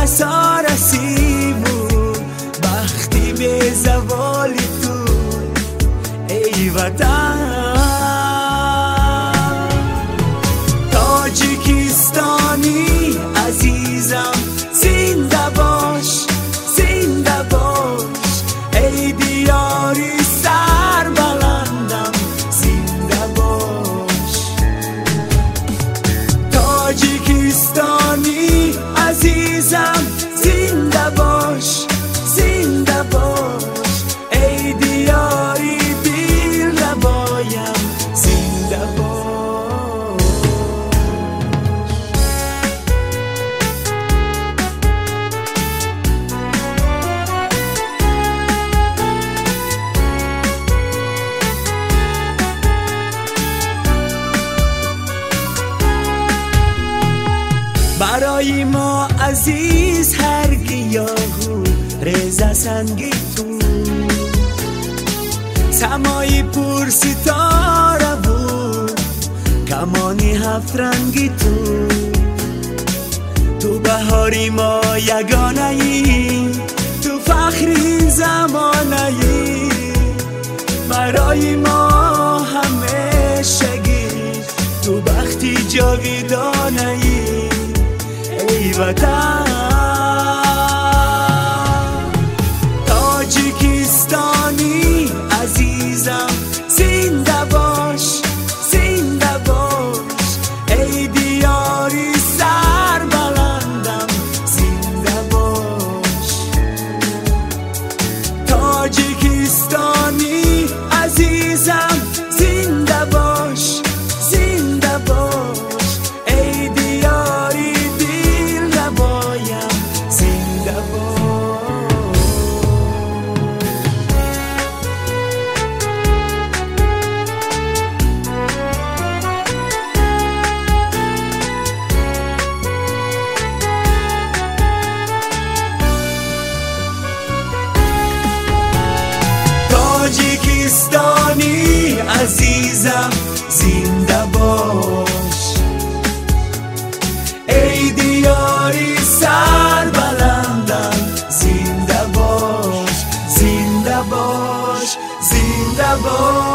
رسا رسیمون وقتی به زوالی تو ای وطن. تاجیکستانی عزیزم زنده باش زنده باش، ای دیاری سر بلندم زنده باش. تاجیکستانی عزیزم زنده باش زنده باش، ای دیاری دل ربایم زنده باش. برای ما عزیز هر گیاهو رضا سنگی تو، سمای پر ستاره بود کمانی هفت رنگی تو بهاری ما یگانه ای، تو فخری زمانه ای، برای ما همیشگی تو بختی جاویدانه ای ای وطن. تاجیکستانی عزیزم زنده باش زنده باش، ای دیاری سر بلندم زنده باش. تاجیکستانی عزیزم زنده باش زنده باش، ای دیاری دل ربایم زنده باش. تاجیکستانی عزیزم زنده باش، ای دیاری سر بلندم زنده باش زنده باش زنده باش.